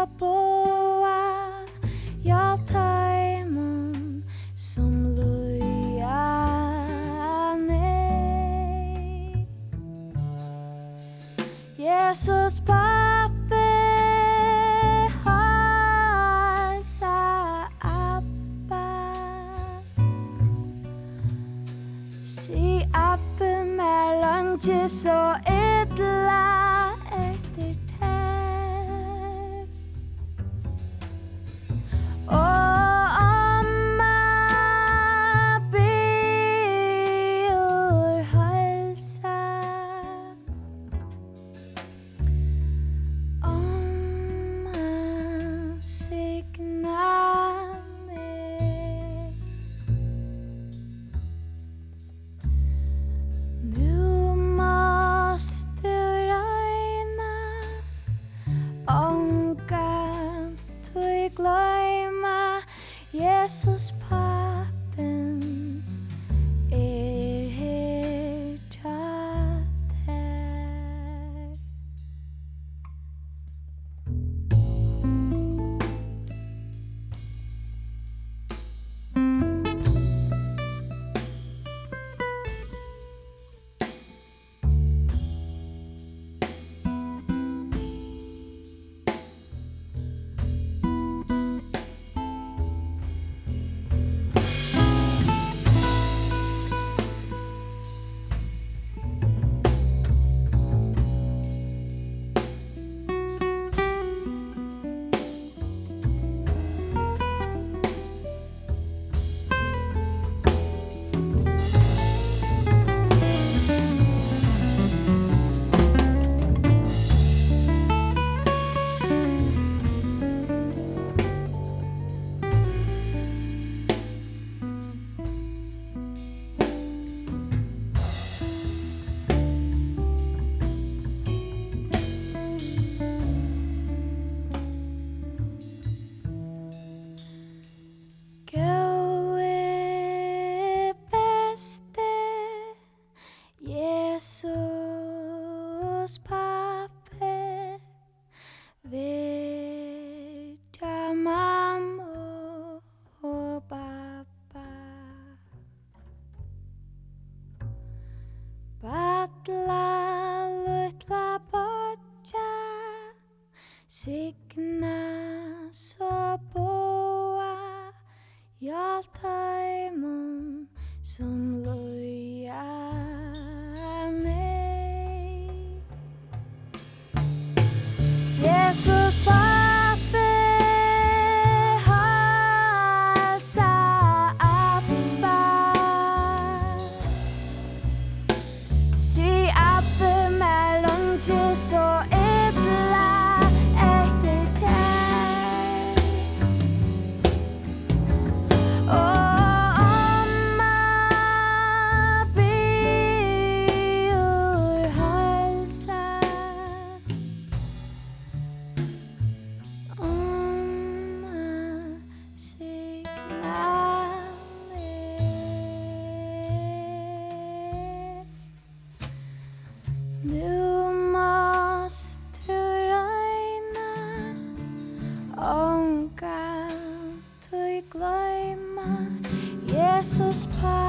så boa jag tar mun som luja nej Jesus pappa halsa appa si appa mer lunge så illa efter tär och amma ber halsa amma signa mig nu måste regna ångan tog glömma Jesus pappen här tjatt här Gåe bäste Jesus pappe vita mamma och pappa Badla lutla botja signa så boa jag tar mun som luja nej Jesus pappa halsa appa si appa med lunge så illa efter tär och amma ber halsa amma signa mig nu måste regna ångan tog glömma Jesus